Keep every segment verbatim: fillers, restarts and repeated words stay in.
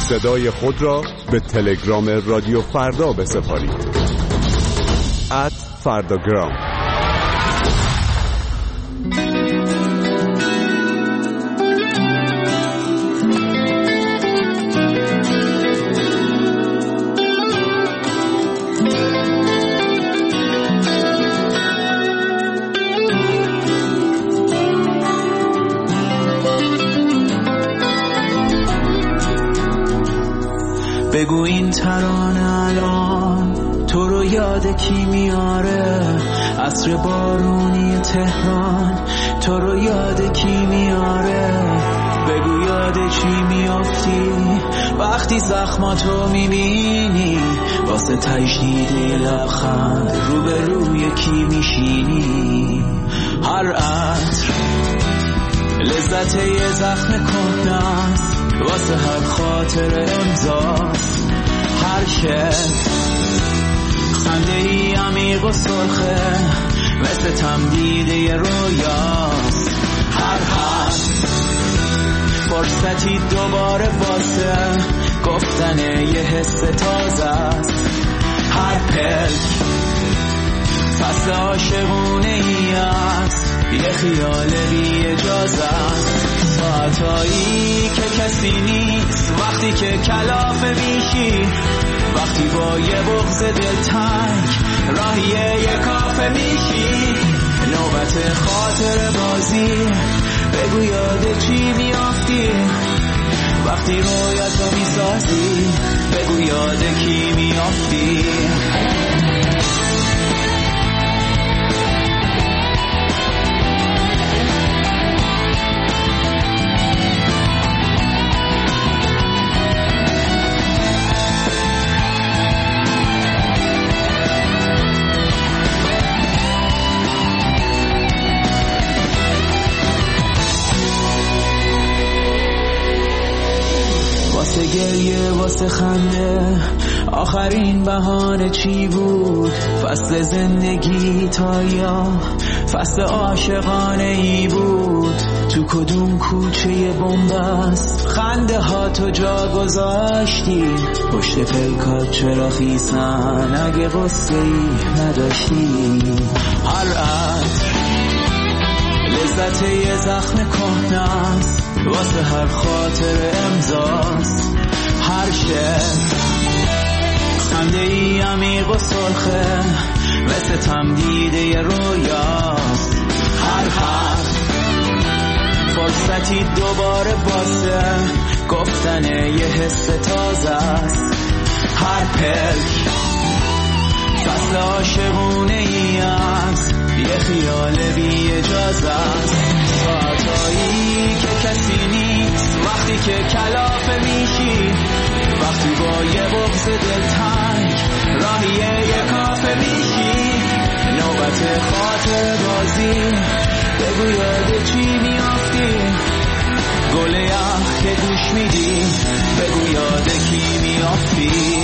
صدای خود را به تلگرام رادیو فردا بسپارید. ات فرداگرام. بگو این ترانه الان تو رو یاد کی میاره؟ عصر بارونی تهران تو رو یاد کی میاره؟ بگو یاد چی میافتی وقتی زخماتو میبینی؟ واسه تجدید لبخند رو به روی کی میشینی؟ هر عطر لذت یه زخم کهنه‌ست، واسه هر خاطر امضاست. هر کس خنده ای عمیق و سرخه مثل تمدید یه رویاست. هر حرف فرصتی دوباره واسه گفتن یه حس تازه است. هر پلک فصل عاشقونه ای است، یه خیال بی اجازه است. ساعتایی که کسی نیست وقتی که کلافه میشی، وقتی با یه بغض دلتنگ راهی یه کافه میشی. نوبت خاطر بازی بگو یاد چی میافتی وقتی رویاتو میسازی؟ بگو یاد کی میافتی؟ واسه گریه واسه خنده آخرین بهانه چی بود؟ فصل زندگی تا یا فصل عاشقانه ای بود؟ تو کدوم کوچه بنبست خنده ها تو جا گذاشتی؟ پشت پلکات چرا خیسن اگه غصه ای نداشتی؟ هر عطر لذت یه زخم کهنه‌ست، واسه هر خاطر امضاست. هر شعر خنده ای عمیق و سرخه مثل تمدید یه رویاست. هر حرف فرصتی دوباره واسه گفتن یه حس تازه است. هر پلک فصل عاشقونه ای است، یه خیال بی اجازه است. ساعتایی که کسی نیست وقتی که کلافه میشی، وقتی با یه بغض دلتنگ راهی یه کافه میشی. نوبت خاطر بازی بگو یاد چی میافتی؟ گل یخ که گوش میدی بگو یاد کی میافتی؟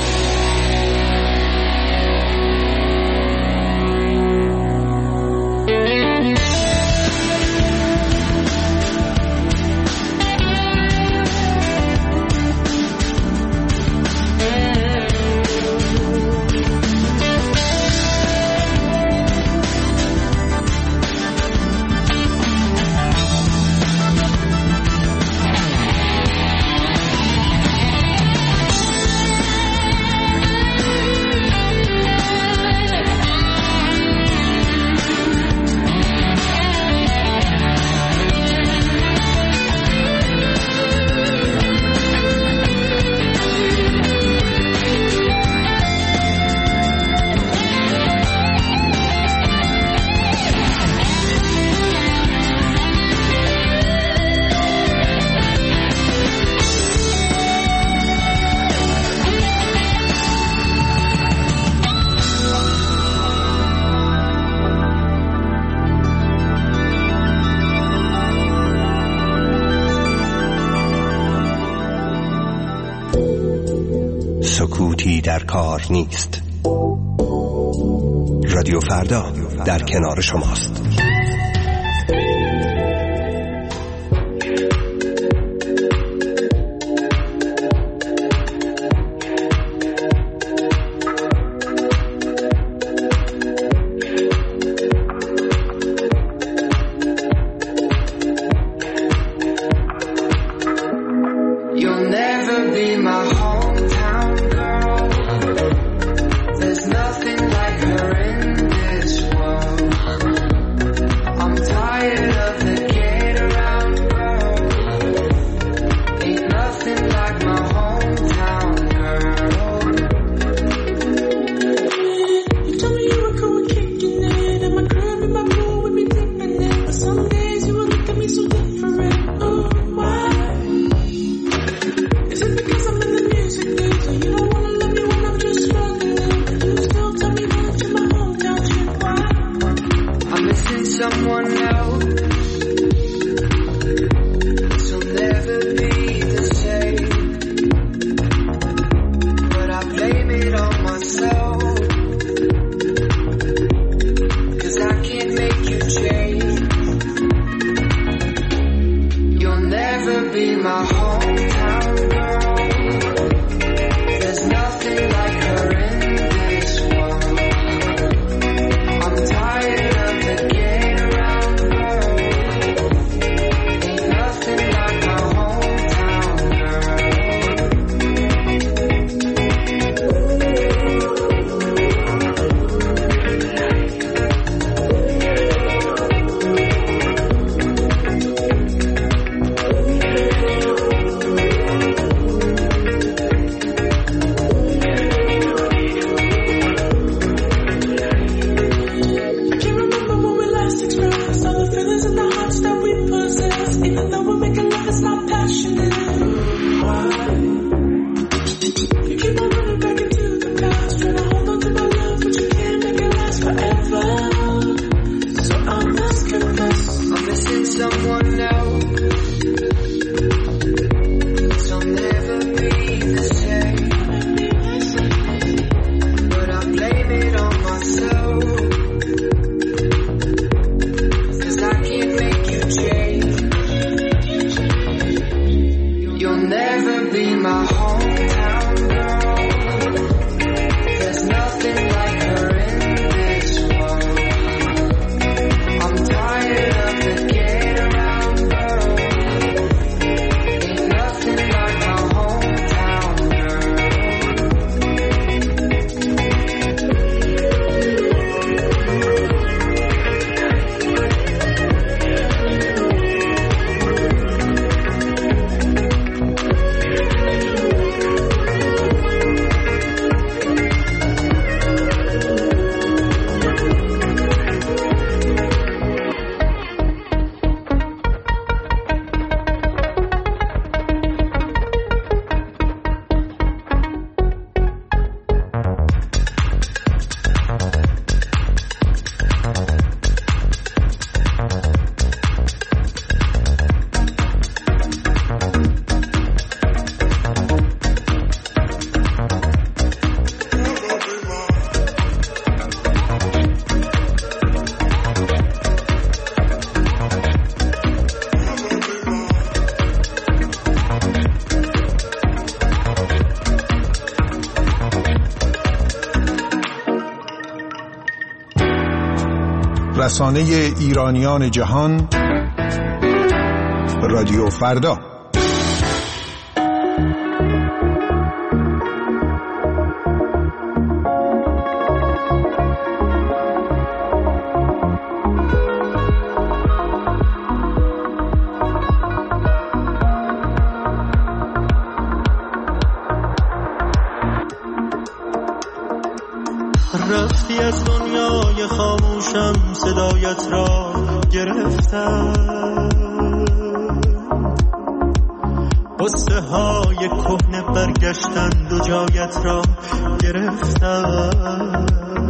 سکوتی در کار نیست. رادیو فردا در کنار شماست. be my hometown girl. There's nothing like her in this world. I'm tired of the get around girl. Ain't nothing like my hometown girl. You told me you were cool with kicking it, and my crib and my pool would be dipping it. But some days you would look at me so different. Oh, why? Is it because I'm in the music biz, or you don't wanna love me when I'm just struggling? You still tell me that you're my hometown chick. Why? I'm missing someone else. This'll never be the same. But I blame it on myself. Cause I can't make you change. You'll never be my hometown girl. There's nothing like her in this world. I'm tired of the get around girl. Ain't nothing like my hometown girl. I can't remember when we last expressed all the feelings and the hearts that we possess. Even though we're making love, it's not passionate. Why? You keep on running back into the past, trying to hold on to my love, but you can't make it last forever. So I must confess, I'm missing someone else. This'll never be the same. But I blame it on myself. Cause I can't make you change. You'll never be my hometown girl. There's nothing like her in this world. I'm tired of the get around girl. Ain't nothing like my hometown girl. رسانه ایرانیان جهان، رادیو فردا. رفتی از دنیای خاموشم، صدایت را گرفتم، قصه های کهنه برگشتند و جایت را گرفتم.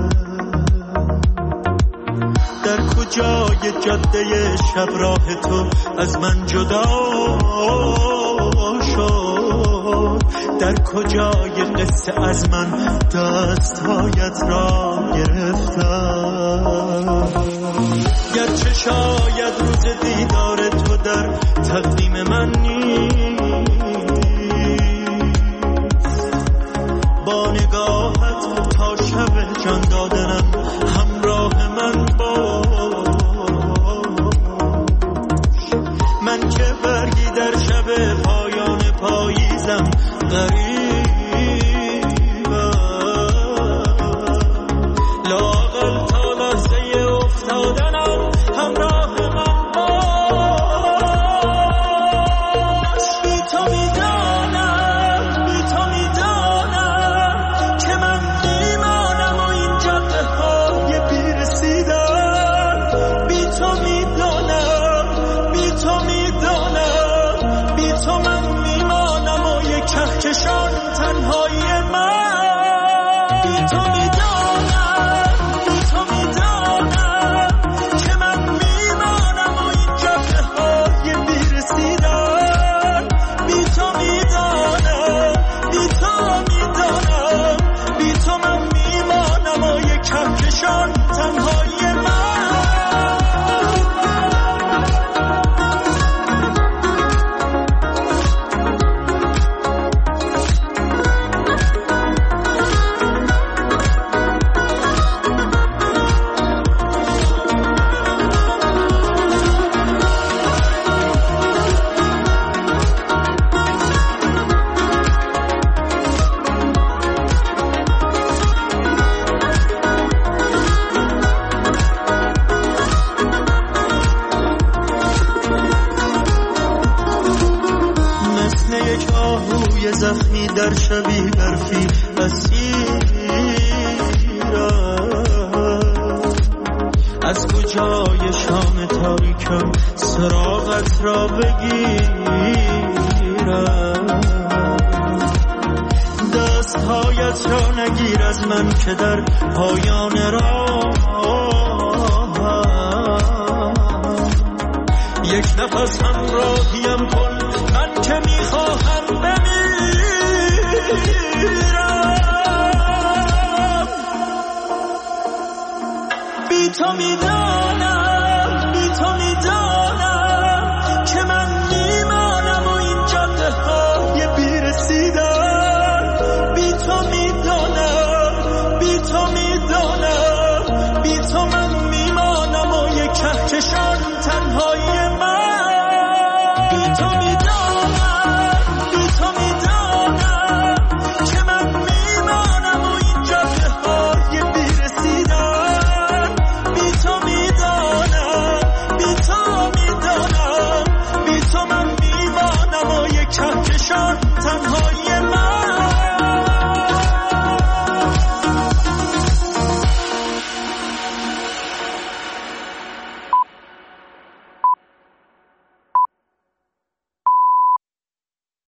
در کجای جاده شب راه تو از من جدا شد؟ در کجای قصه از من دستهایت را گرفتم؟ گرچه شاید روز دیدار تو در تقدیم من نیست، با نگاهت تا شب جان دادنم همراه من باش. من که برگی در شب پایان پاییزم غریبم، لااقل تا لحظه افتادنم همراه من باش. بی تو میدانم، بی تو میدانم که من میمانم و این جاده های بی رسیدن. بی تو میدانم، بی تو میدانم، بی تو من میمانم و یک کهکشان تنهایی من. بی تو میدانم، بی تو میدانم که من میمانم و این جاده های بی رسیدن. بی تو میدانم، بی تو میدانم، بی تو من میمانم و یک کهکشان تنهایی من. مثل یک آهوی زخمی در شبی برفی اسیرم، از کجای شام تاریکم سراغت را بگیرم. دستهایت را نگیر از من که در پایان راه یک نفس همراهیم کن، من که میخواهم بمیرم. بی تو میدانم، بی تو میدانم که من میمانم و این جاده های بی رسیدن. بی تو میدانم، بی تو میدانم، بی تو من میمانم و یک کهکشان تنهایی من. بی تو میدانم، بی تو میدانم که من میمانم و این جاده های بی رسیدن. بی تو میدانم، بی تو میدانم، بی تو من میمانم و یک کهکشان